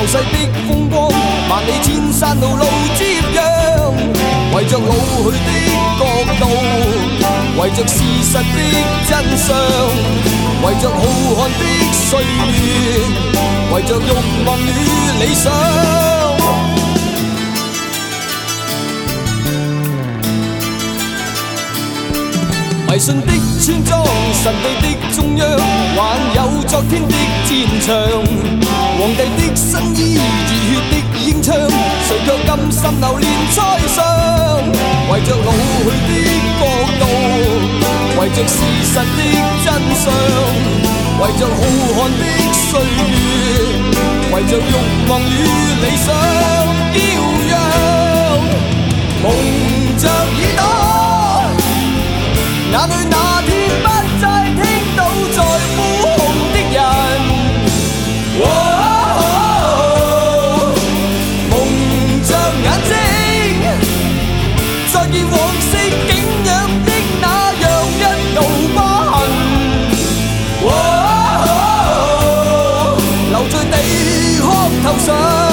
世的風光，萬里千山路路接壤，為着老去的國度，為着事實的真相，為着浩瀚的歲月，為着慾望與理想。迷信的村莊，神秘的中央，還有昨天的戰場。皇帝的新衣，熱血的英槍，誰卻甘心流連塞上？為着老去的國度，為着事實的真相，為着浩瀚的歲月，為着慾望與理想驕陽，蒙着耳朵。眼裏那天不再聽到在呼號的人，蒙着眼睛，再見往昔景仰的那樣一道疤痕，留在地殼頭上。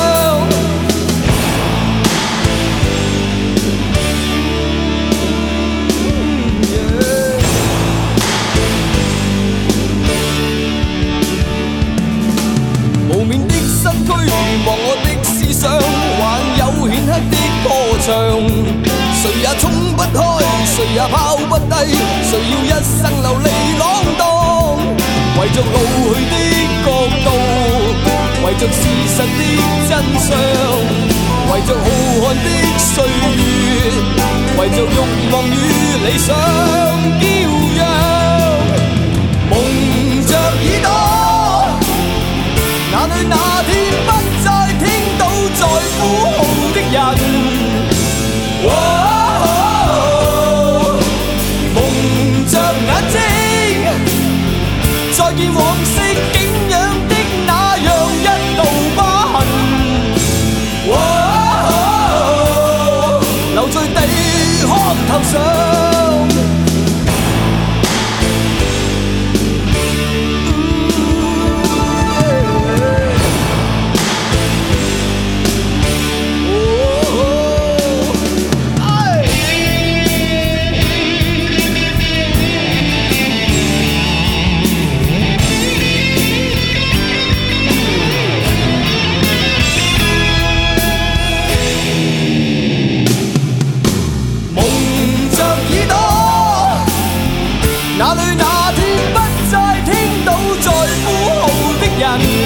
望我的思想，還有顯赫的歌唱，誰也衝不開，誰也拋不低，誰要一生流離浪蕩？為着老去的國度，為着事實的真相，為着浩瀚的歲月，為着慾望與理想驕陽，蒙着耳朵，眼裏那天不再聽到在呼號的人，蒙着眼睛，再見往昔景仰的那樣一道疤痕，留在地殼頭上。哪裏那天不再聽到在呼號的人？